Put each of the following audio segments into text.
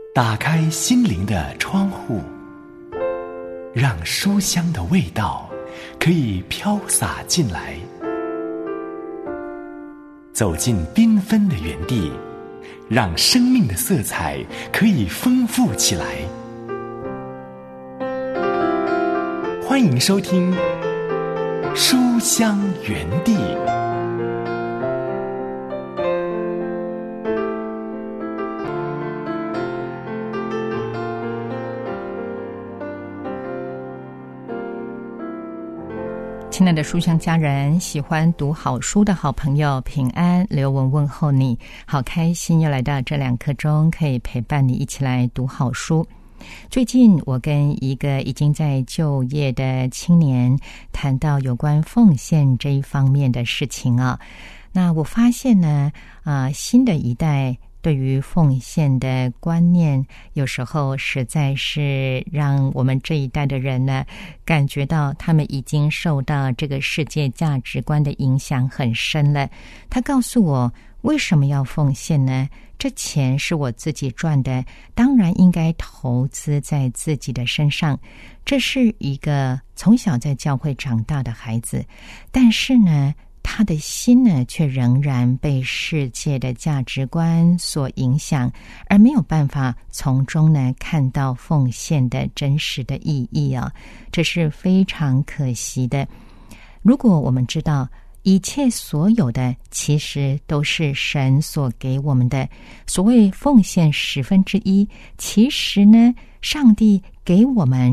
打开心灵的窗户，让书香的味道可以飘洒进来。走进缤纷的园地，让生命的色彩可以丰富起来。欢迎收听书香园地。 亲爱的书香家人，喜欢读好书的好朋友，平安，刘文问候你，好开心又来到这2刻钟，可以陪伴你一起来读好书。最近我跟一个已经在就业的青年谈到有关奉献这一方面的事情啊，那我发现呢，新的一代对于奉献的观念，有时候实在是让我们这一代的人呢，感觉到他们已经受到这个世界价值观的影响很深了。他告诉我，为什么要奉献呢？这钱是我自己赚的，当然应该投资在自己的身上。这是一个从小在教会长大的孩子，但是呢，他的心呢，却仍然被世界的价值观所影响，而没有办法从中呢看到奉献的真实的意义啊，这是非常可惜的。如果我们知道一切所有的其实都是神所给我们的，所谓奉献1/10，其实呢，上帝给我们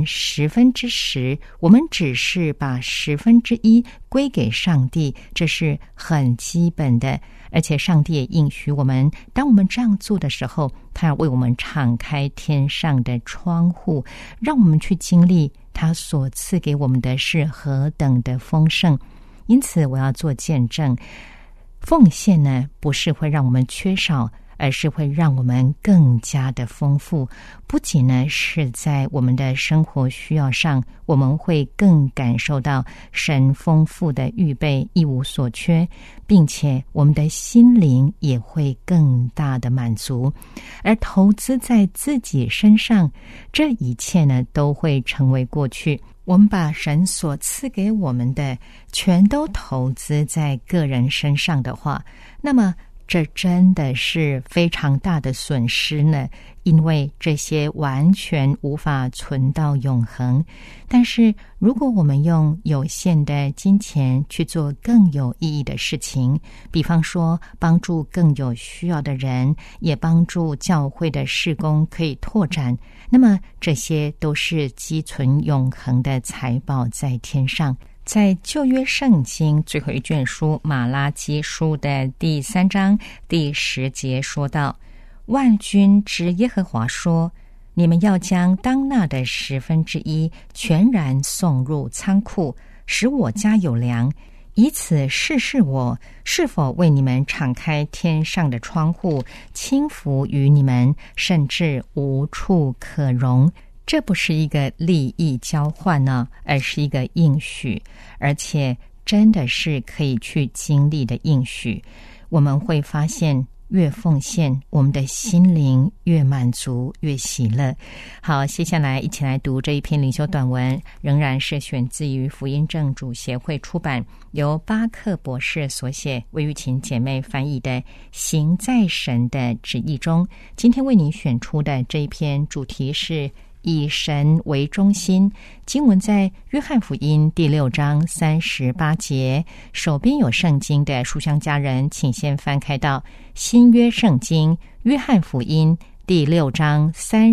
10%，我们只是把1/10归给上帝，这是很基本的。而且上帝也应许我们，当我们这样做的时候，他要为我们敞开天上的窗户，让我们去经历他所赐给我们的是何等的丰盛。因此我要做见证，奉献呢，不是会让我们缺少，而是会让我们更加的丰富。不仅呢是在我们的生活需要上，我们会更感受到神丰富的预备，一无所缺，并且我们的心灵也会更大的满足。而投资在自己身上，这一切呢都会成为过去。我们把神所赐给我们的全都投资在个人身上的话，那么这真的是非常大的损失呢，因为这些完全无法存到永恒。但是如果我们用有限的金钱去做更有意义的事情，比方说帮助更有需要的人，也帮助教会的事工可以拓展，那么这些都是积存永恒的财宝在天上。在旧约圣经最后一卷书马拉基书的第3章第10节说道，万军之耶和华说，你们要将当纳的1/10全然送入仓库，使我家有粮，以此试试我是否为你们敞开天上的窗户，倾福于你们，甚至无处可容。这不是一个利益交换呢，而是一个应许，而且真的是可以去经历的应许。我们会发现越奉献，我们的心灵越满足，越喜乐。好，接下来一起来读这一篇灵修短文，仍然是选自于福音正主协会出版，由巴克博士所写，魏玉琴姐妹翻译的《行在神的旨意中》。今天为您选出的这一篇主题是以神为中心，经文在约翰福音第6章38节。手边有圣经的书香家人，请先翻开到新约圣经约翰福音第6章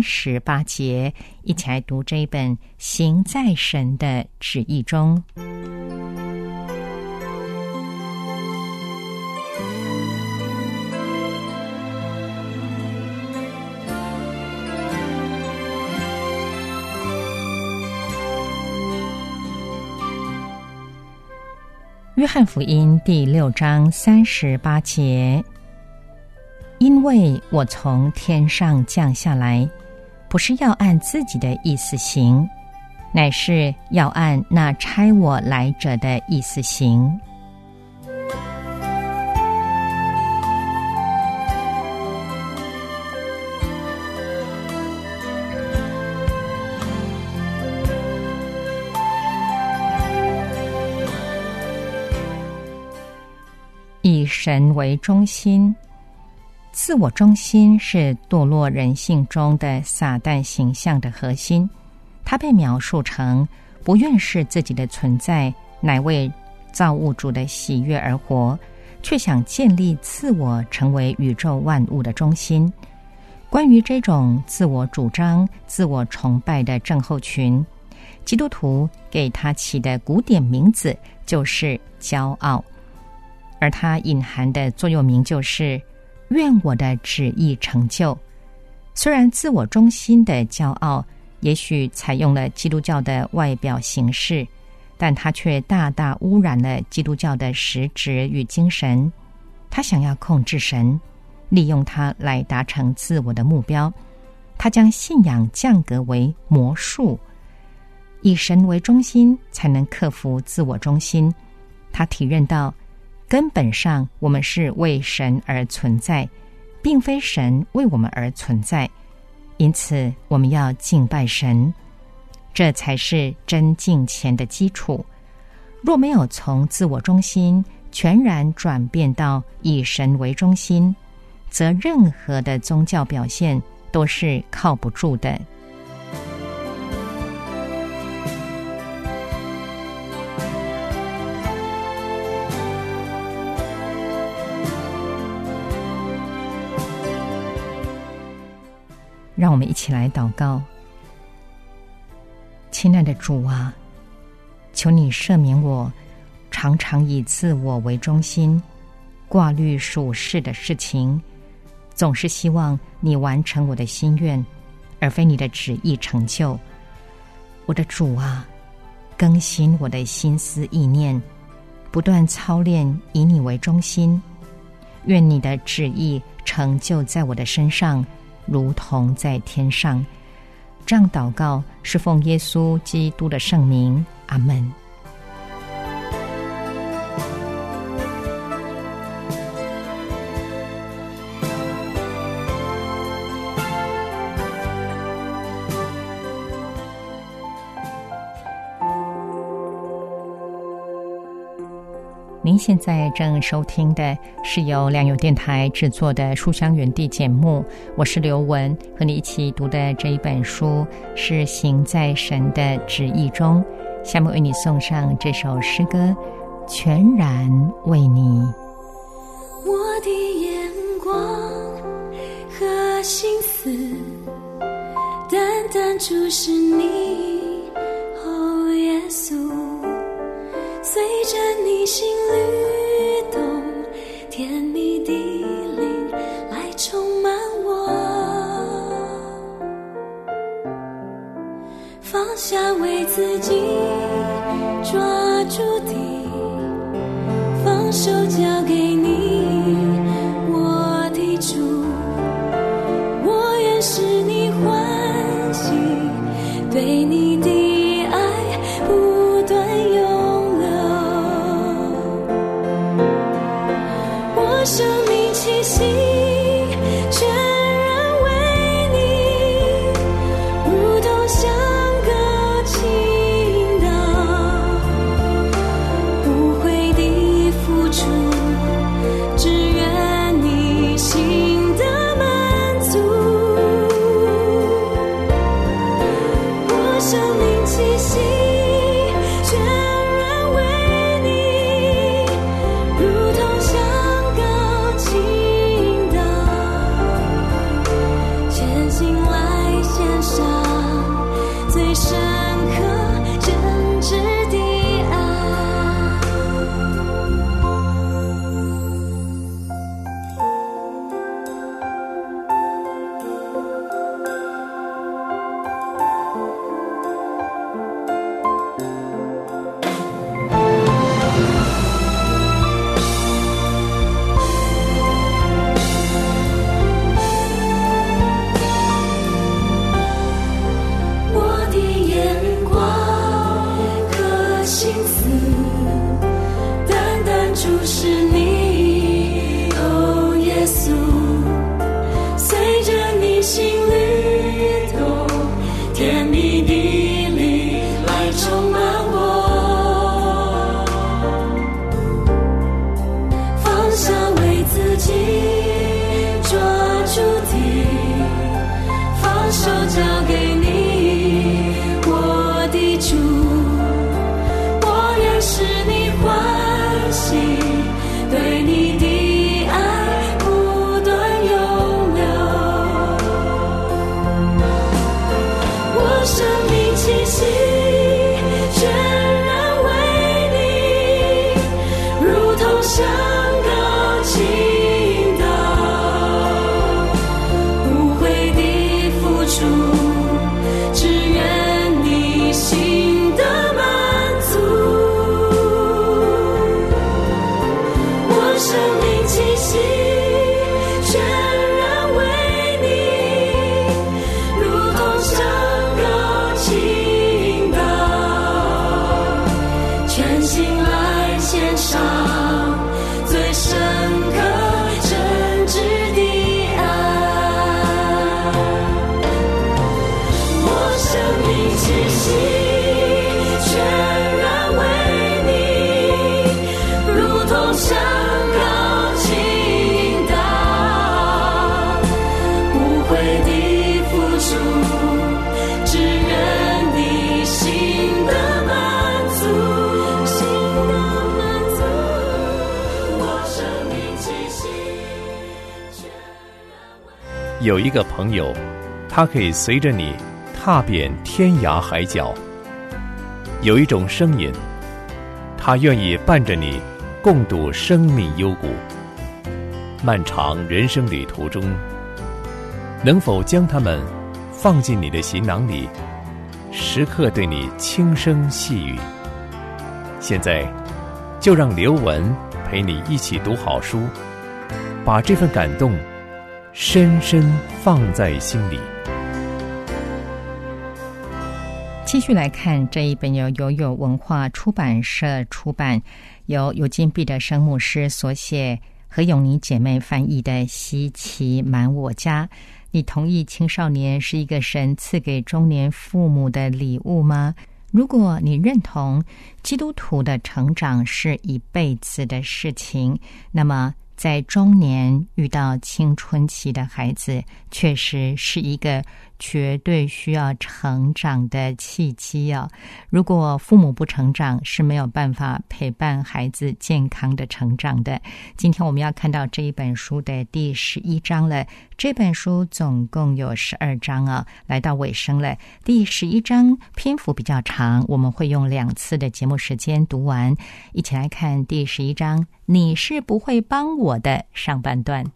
38节，一起来读这一本行在神的旨意中。约翰福音第6章38节，因为我从天上降下来，不是要按自己的意思行，乃是要按那差我来者的意思行。 神为中心。自我中心是堕落人性中的撒旦形象的核心，它被描述成不愿视自己的存在乃为造物主的喜悦而活，却想建立自我成为宇宙万物的中心。关于这种自我主张、自我崇拜的症候群，基督徒给他起的古典名字就是骄傲，而它隐含的座右铭就是愿我的旨意成就。虽然自我中心的骄傲也许采用了基督教的外表形式，但它却大大污染了基督教的实质与精神。他想要控制神，利用它来达成自我的目标。他将信仰降格为魔术，以神为中心才能克服自我中心。他体认到根本上我们是为神而存在，并非神为我们而存在，因此我们要敬拜神，这才是真敬虔的基础。若没有从自我中心全然转变到以神为中心，则任何的宗教表现都是靠不住的。让我们一起来祷告。亲爱的主啊，求你赦免我常常以自我为中心，挂虑属世的事情，总是希望你完成我的心愿，而非你的旨意成就。我的主啊，更新我的心思意念，不断操练以你为中心，愿你的旨意成就在我的身上，如同在天上。这样祷告是奉耶稣基督的圣名，阿们。您现在正收听的是由良友电台制作的书香园地节目，我是刘文，和你一起读的这一本书是《行在神的旨意中》。下面为你送上这首诗歌《全然为你》。 我的眼光和心思单单注视你，哦耶稣，随着你心律动，甜蜜的灵来充满我，放下为自己抓住的，放手交给你，我的主，我愿使你欢喜，对你的爱不断涌流，我生命气息全然为你，如同香歌倾倒，无悔的付出，只愿你心的满足，我生交给你，我的主，我愿使你欢喜，对你的爱不断永留。我生命气息全然为你，如同香膏倾倒，无悔的付出，只愿你心的满足。我生命气息全然为你，如同香膏倾倒，全心来献上最深刻真挚的爱。我生命气息全然为你，如同香膏倾倒，无悔的付出，只愿你心的满足，心的满足。我生命气息全然为有一个朋友，他可以随着你踏遍天涯海角；有一种声音，他愿意伴着你共度生命幽谷。漫长人生旅途中，能否将他们放进你的行囊里，时刻对你轻声细语？现在就让刘文陪你一起读好书，把这份感动深深放在心里。 继续来看这一本由友友文化出版社出版，由尤金毕德生牧师所写，何永妮姐妹翻译的《希奇满我家》。你同意青少年是一个神赐给中年父母的礼物吗？如果你认同基督徒的成长是一辈子的事情，那么在中年遇到青春期的孩子，确实是一个绝对需要成长的契机哦。如果父母不成长，是没有办法陪伴孩子健康的成长的。今天我们要看到这一本书的第11章了。这本书总共有12章啊，来到尾声了。第11章篇幅比较长，我们会用2次的节目时间读完。一起来看第11章，你是不会帮我的上半段。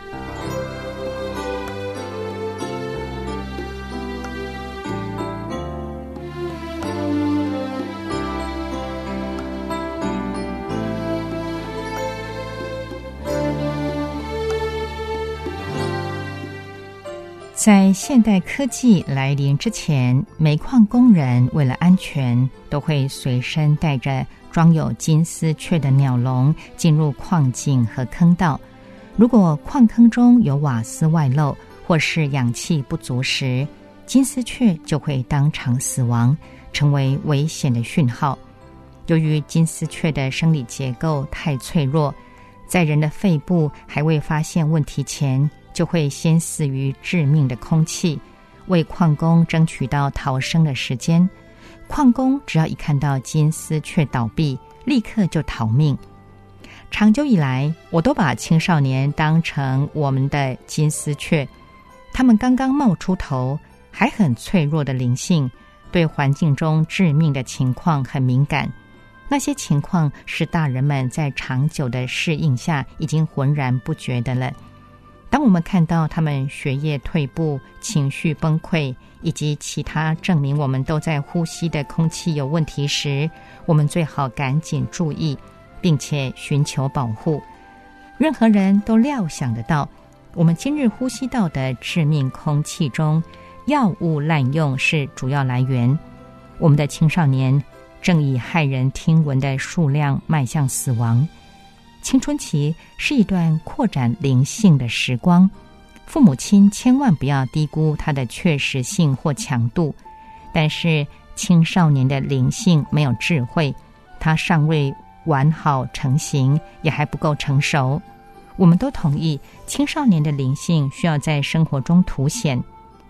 在现代科技来临之前，煤矿工人为了安全，都会随身带着装有金丝雀的鸟笼进入矿井和坑道。如果矿坑中有瓦斯外漏或是氧气不足时，金丝雀就会当场死亡，成为危险的讯号。由于金丝雀的生理结构太脆弱，在人的肺部还未发现问题前，就会先死于致命的空气，为矿工争取到逃生的时间。矿工只要一看到金丝雀倒闭，立刻就逃命。长久以来，我都把青少年当成我们的金丝雀，他们刚刚冒出头，还很脆弱的灵性，对环境中致命的情况很敏感。那些情况是大人们在长久的适应下已经浑然不觉的了。当我们看到他们学业退步、情绪崩溃，以及其他证明我们都在呼吸的空气有问题时，我们最好赶紧注意，并且寻求保护。任何人都料想得到，我们今日呼吸到的致命空气中，药物滥用是主要来源。我们的青少年正以骇人听闻的数量迈向死亡。青春期是一段扩展灵性的时光，父母亲千万不要低估它的确实性或强度。但是青少年的灵性没有智慧，他尚未完好成型，也还不够成熟。我们都同意青少年的灵性需要在生活中凸显，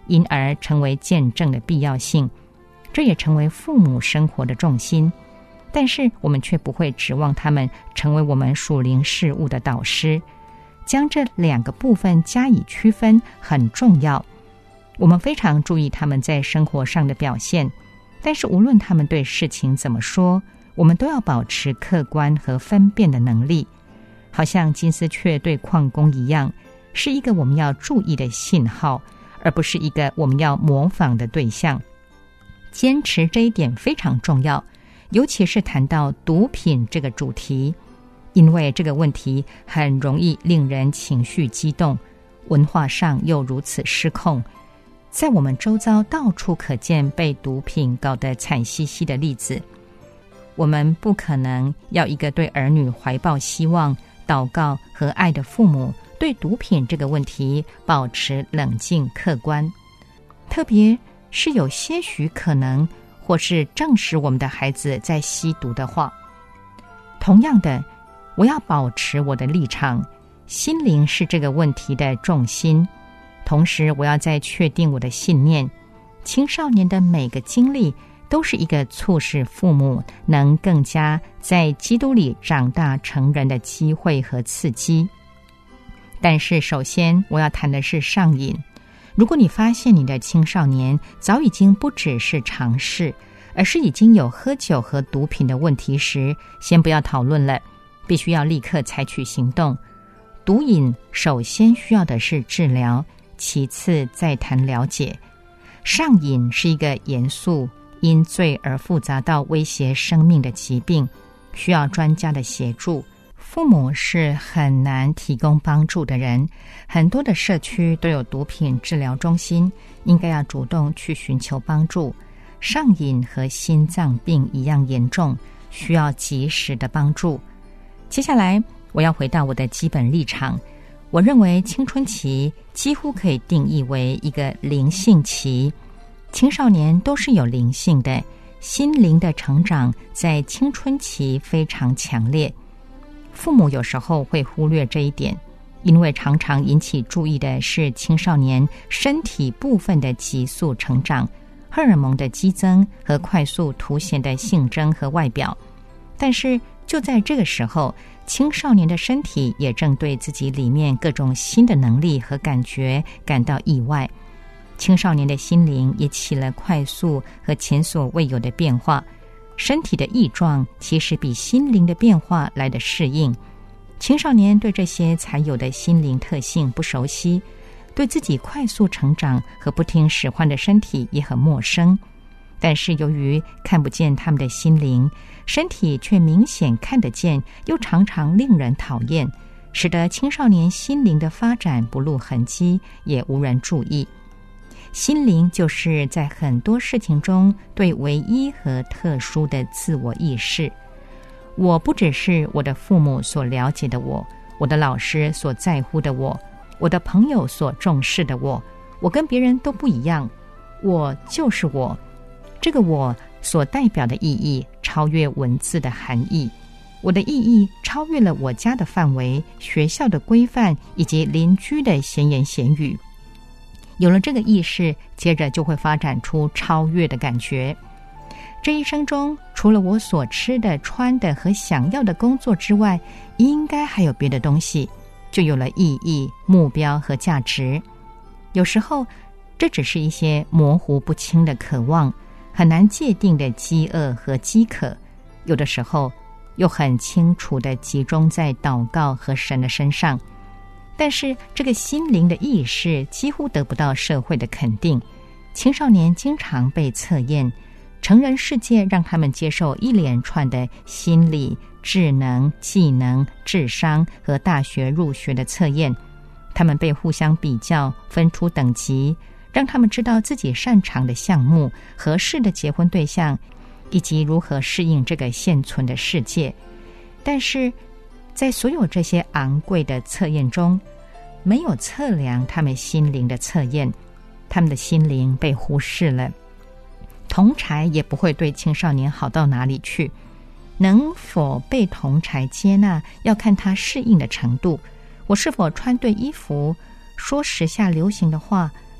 因而成为见证的必要性，这也成为父母生活的重心。但是我们却不会指望他们成为我们属灵事物的导师。将这两个部分加以区分很重要。我们非常注意他们在生活上的表现，但是无论他们对事情怎么说，我们都要保持客观和分辨的能力。好像金丝雀对矿工一样，是一个我们要注意的信号，而不是一个我们要模仿的对象。坚持这一点非常重要，尤其是谈到毒品这个主题，因为这个问题很容易令人情绪激动，文化上又如此失控。在我们周遭到处可见被毒品搞得惨兮兮的例子。我们不可能要一个对儿女怀抱希望、祷告和爱的父母对毒品这个问题保持冷静客观，特别是有些许可能或是证实我们的孩子在吸毒的话。同样的，我要保持我的立场，心灵是这个问题的重心。同时我要再确定我的信念，青少年的每个经历都是一个促使父母能更加在基督里长大成人的机会和刺激。但是首先我要谈的是上瘾。如果你发现你的青少年早已经不只是尝试，而是已经有喝酒和毒品的问题时，先不要讨论了，必须要立刻采取行动。毒瘾首先需要的是治疗，其次再谈了解。上瘾是一个严肃、因罪而复杂到威胁生命的疾病，需要专家的协助。父母是很难提供帮助的人，很多的社区都有毒品治疗中心，应该要主动去寻求帮助。上瘾和心脏病一样严重，需要及时的帮助。接下来我要回到我的基本立场，我认为青春期几乎可以定义为一个灵性期，青少年都是有灵性的，心灵的成长在青春期非常强烈。父母有时候会忽略这一点，因为常常引起注意的是青少年身体部分的急速成长，荷尔蒙的激增和快速凸显的性征和外表。但是就在这个时候，青少年的身体也正对自己里面各种新的能力和感觉感到意外。青少年的心灵也起了快速和前所未有的变化，身体的异状其实比心灵的变化来得适应。青少年对这些才有的心灵特性不熟悉，对自己快速成长和不听使唤的身体也很陌生。但是由于看不见他们的心灵，身体却明显看得见，又常常令人讨厌，使得青少年心灵的发展不露痕迹，也无人注意。心灵就是在很多事情中对唯一和特殊的自我意识。我不只是我的父母所了解的我，我的老师所在乎的我，我的朋友所重视的我，我跟别人都不一样，我就是我。这个我所代表的意义超越文字的含义，我的意义超越了我家的范围、学校的规范以及邻居的闲言闲语。有了这个意识，接着就会发展出超越的感觉。这一生中，除了我所吃的、穿的和想要的工作之外，应该还有别的东西，就有了意义、目标和价值。有时候，这只是一些模糊不清的渴望，很难界定的饥饿和饥渴，有的时候又很清楚地集中在祷告和神的身上。但是这个心灵的意识几乎得不到社会的肯定，青少年经常被测验，成人世界让他们接受一连串的心理、智能、技能、智商和大学入学的测验，他们被互相比较，分出等级，让他们知道自己擅长的项目、合适的结婚对象，以及如何适应这个现存的世界。但是在所有这些昂贵的测验中，没有测量他们心灵的测验，他们的心灵被忽视了。同侪也不会对青少年好到哪里去，能否被同侪接纳，要看他适应的程度。我是否穿对衣服，说时下流行的话，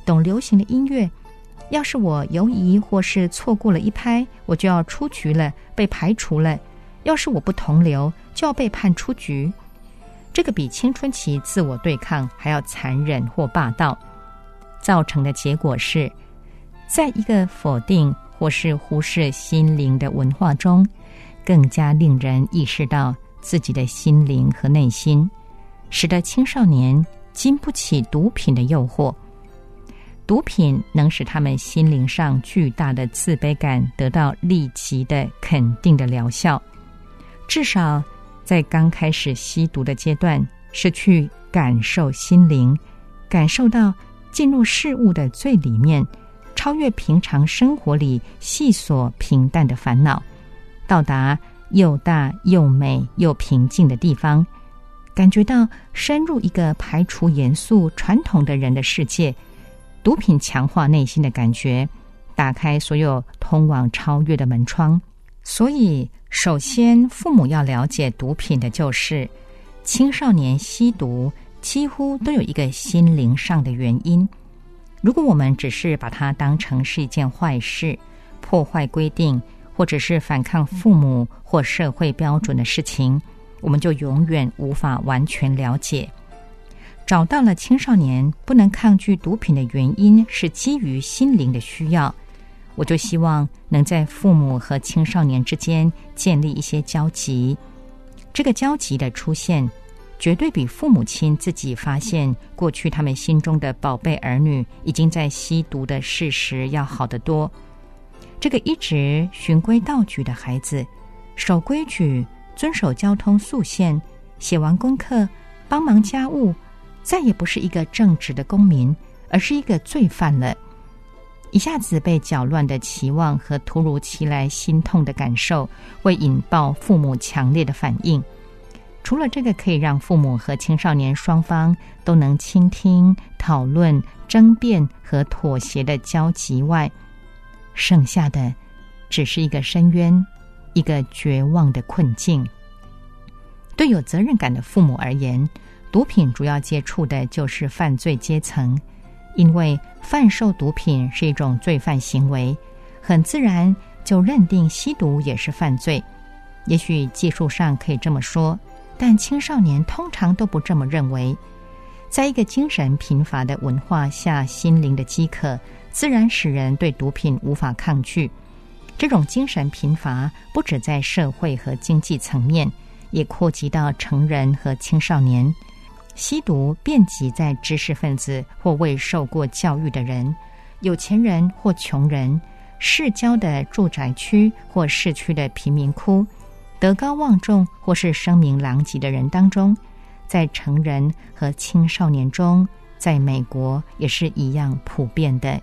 懂流行的音乐。要是我犹疑或是错过了一拍，我就要出局了，被排除了。要是我不同流，就要被判出局。这个比青春期自我对抗还要残忍或霸道。造成的结果是，在一个否定或是忽视心灵的文化中，更加令人意识到自己的心灵和内心，使得青少年经不起毒品的诱惑。毒品能使他们心灵上巨大的自卑感得到立即的肯定的疗效，至少在刚开始吸毒的阶段，是去感受心灵，感受到进入事物的最里面，超越平常生活里细琐平淡的烦恼，到达又大又美又平静的地方，感觉到深入一个排除严肃传统的人的世界。毒品强化内心的感觉，打开所有通往超越的门窗。所以首先父母要了解毒品的就是青少年吸毒几乎都有一个心灵上的原因。如果我们只是把它当成是一件坏事，破坏规定，或者是反抗父母或社会标准的事情，我们就永远无法完全了解。找到了青少年不能抗拒毒品的原因是基于心灵的需要，我就希望能在父母和青少年之间建立一些交集。这个交集的出现，绝对比父母亲自己发现过去他们心中的宝贝儿女已经在吸毒的事实要好得多。这个一直循规蹈矩的孩子，守规矩，遵守交通速线，写完功课，帮忙家务，再也不是一个正直的公民，而是一个罪犯了。一下子被搅乱的期望和突如其来心痛的感受，会引爆父母强烈的反应。除了这个可以让父母和青少年双方都能倾听、讨论、争辩和妥协的交集外，剩下的只是一个深渊，一个绝望的困境。对有责任感的父母而言，毒品主要接触的就是犯罪阶层，因为贩售毒品是一种罪犯行为，很自然就认定吸毒也是犯罪。也许技术上可以这么说，但青少年通常都不这么认为。在一个精神贫乏的文化下，心灵的饥渴自然使人对毒品无法抗拒。这种精神贫乏不只在社会和经济层面，也扩及到成人和青少年。吸毒遍及在知识分子或未受过教育的人，有钱人或穷人，市郊的住宅区或市区的贫民窟，德高望重或是声名狼藉的人当中，在成人和青少年中，在美国也是一样普遍的。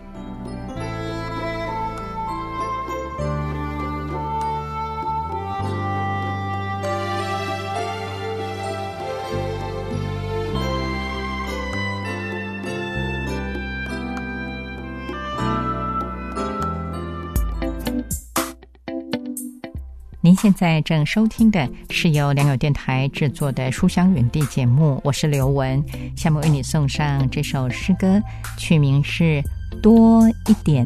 您现在正收听的是由良友电台制作的书香园地节目，我是刘文。下面为你送上这首诗歌，曲名是多一点。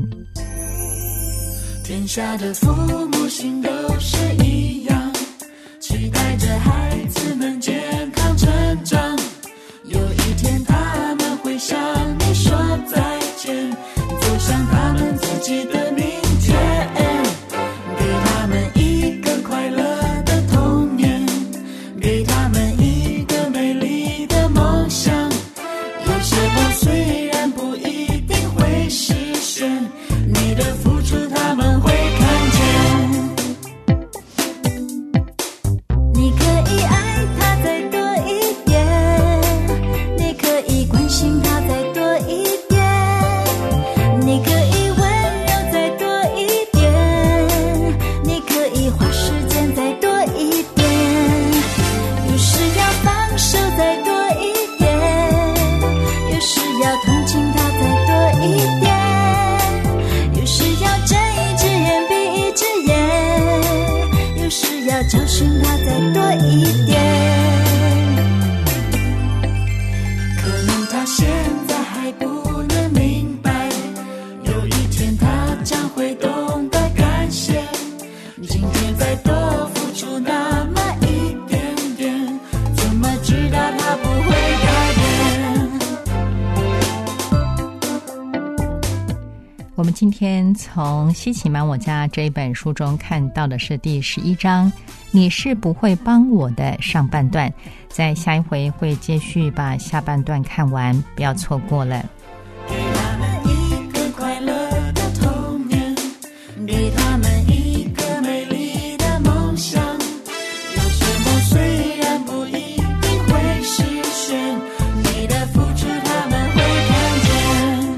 天下的父母心都是一样，期待着孩子能健康成长，有一天他们会向你说再见，走向他们自己的明天，给他们一个快乐的童年，给他们一个美丽的梦想。有些梦虽然不一定会实现，你的付出他们会看见。 我们今天从《西奇满我家》这一本书中看到的是第11章，你是不会帮我的上半段，在下一回会继续把下半段看完，不要错过了。 给他们一个快乐的童年，给他们一个美丽的梦想，有什么虽然不一定会实现，你的付出他们会看见。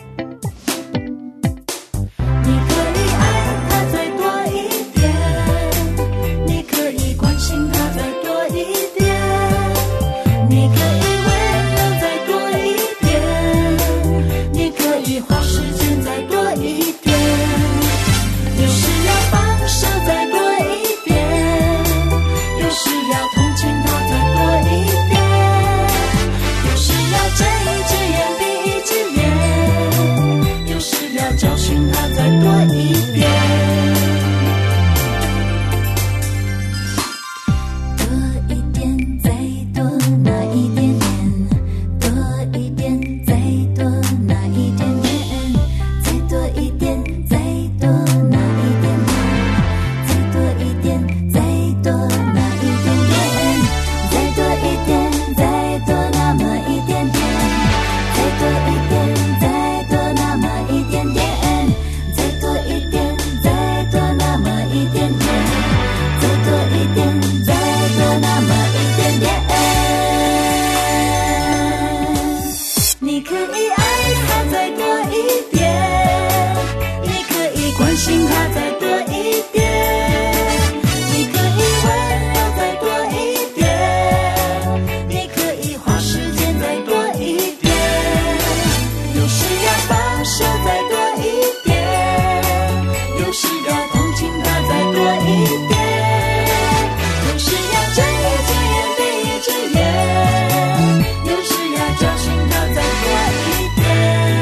你可以爱他再多一点，你可以关心他再多一点，你可以温柔再多一点，你可以花时间再多一点，有时要放手再多一点，有时要同情他再多一点，有时要睁一只眼闭一只眼，有时要教训他再多一点，多一点再多那一点点，多一点再多那一点点，再多一点再多那一点点，再多一点再多那一点点，再多一点再多那么一点点，再多一点再多那么一点点，再多一点再多那么一点点，再多一点再多那么一点点。你可以爱他再多一点，你可以关心他再多一点，你可以温柔再多一点，你可以花时间再多一点，有时要放手再多一点，有时要同情他再多一点，有时要睁一只眼闭一只眼，有时要教训他再多一点。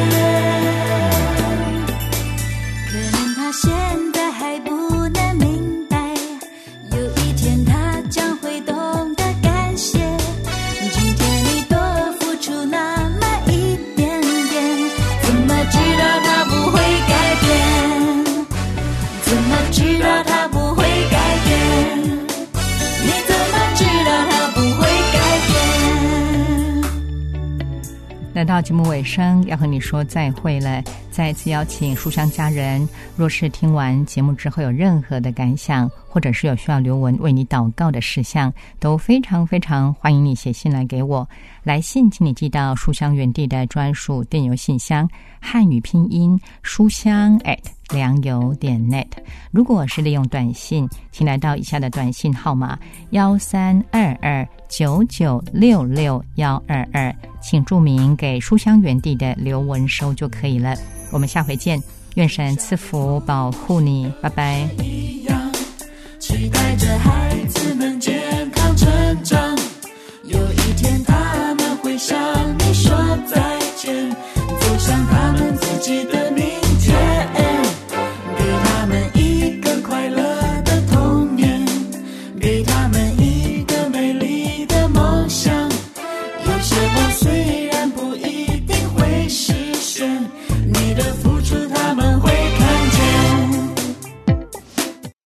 可能他现在还不能明白，有一天他将会懂得感谢，今天你多付出那么一点点，怎么知道他不会改变？怎么知道他不会改变？你怎么知道他不会改变？ 来到节目尾声，要和你说再会了。再次邀请书香家人，若是听完节目之后有任何的感想，或者是有需要留文为你祷告的事项，都非常非常欢迎你写信来给我。来信请你寄到书香园地的专属电邮信箱，汉语拼音书香良友.net。如果是利用短信，请来到以下的短信号码132299662122，请注明给书香园地的留文收就可以了。我们下回见，愿神赐福保护你，拜拜。 一样期待着海